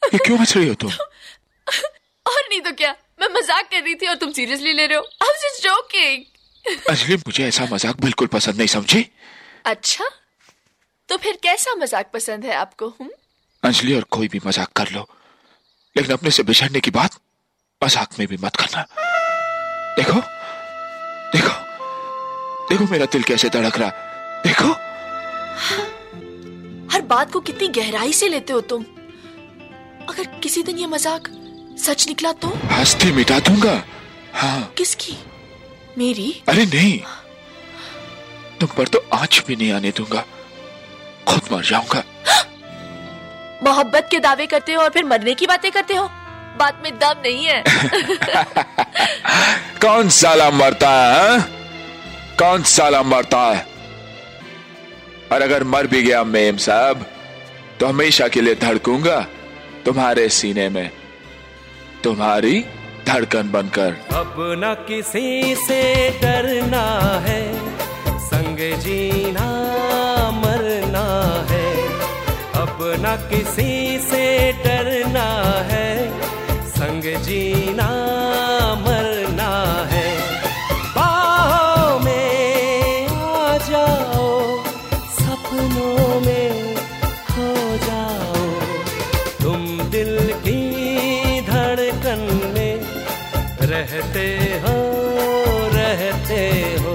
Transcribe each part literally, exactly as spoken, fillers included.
ये क्यों हंस रही हो तुम? और नहीं तो क्या, मैं मजाक कर रही थी और तुम सीरियसली ले रहे हो। I was just joking. Anjali, मुझे ऐसा मजाक बिल्कुल पसंद नहीं, समझी? अच्छा, तो फिर कैसा मजाक पसंद है आपको? हम अंजलि, और कोई भी मजाक कर लो, लेकिन अपने से बिछड़ने की बात मजाक में भी मत करना। देखो देखो देखो मेरा दिल कैसे धड़क रहा, देखो। हर बात को कितनी गहराई से लेते हो तुम। अगर किसी दिन ये मजाक सच निकला तो? हस्ती मिटा दूंगा। हाँ। किसकी? मेरी? अरे नहीं, तुम पर तो आंच भी नहीं आने दूंगा, खुद मर जाऊंगा। मोहब्बत के दावे करते हो और फिर मरने की बातें करते हो, बात में दम नहीं है। कौन साला मरता है? कौन साला मरता है? और अगर मर भी गया मेम साहब, तो हमेशा के लिए धड़कूंगा तुम्हारे सीने में, तुम्हारी धड़कन बनकर। अब न किसी से डरना है, संग जीना मरना है। अब न किसी से डरना है, संग जीना मरना है। बाहों में आ जाओ, सपनों में खो जाओ, तुम दिल की धड़कन में रहते हो, रहते हो।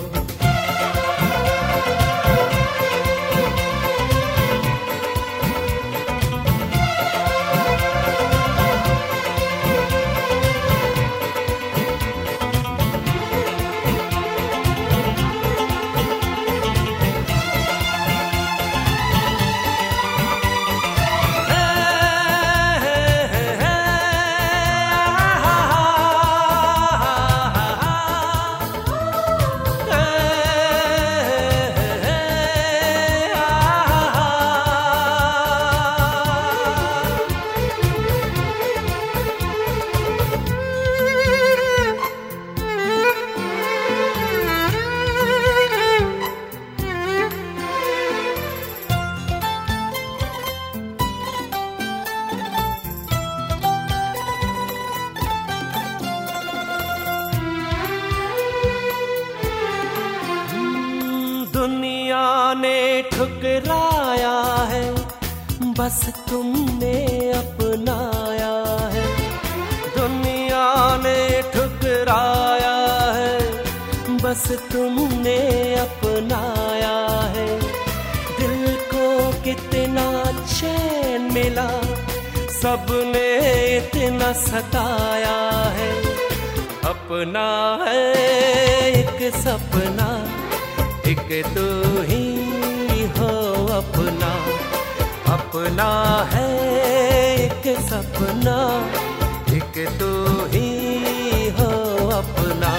दुनिया ने ठुकराया है, बस तुमने अपनाया है। दुनिया ने ठुकराया है, बस तुमने अपनाया है। दिल को कितना चैन मिला, सबने इतना सताया है। अपना है एक सपना, एक तू ही हो अपना। अपना है एक सपना, एक तू ही हो अपना।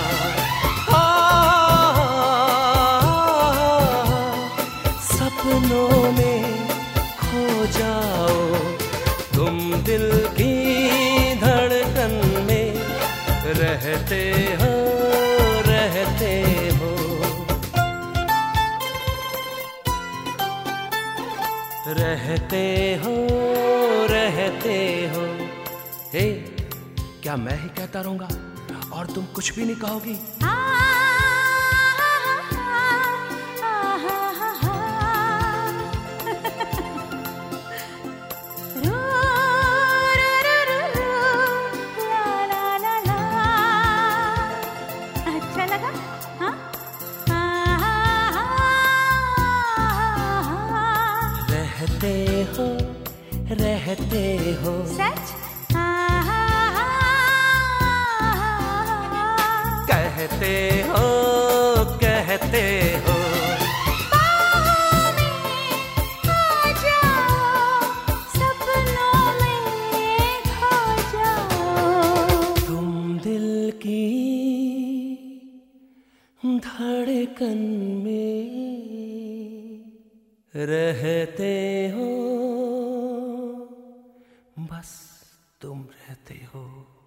हाँ, सपनों में खो जाओ, तुम दिल की धड़कन में रहते हो, रहते हो। रहते हो, रहते हो। हे, क्या मैं ही कहता रहूंगा और तुम कुछ भी नहीं कहोगी? अच्छा लगा? हाँ? रहते हो, रहते हो। सच? कहते हो, कहते हो। बाहों में आ जाओ, सपनों में खो जाओ, तुम दिल की धड़कन में रहते हो, बस तुम रहते हो।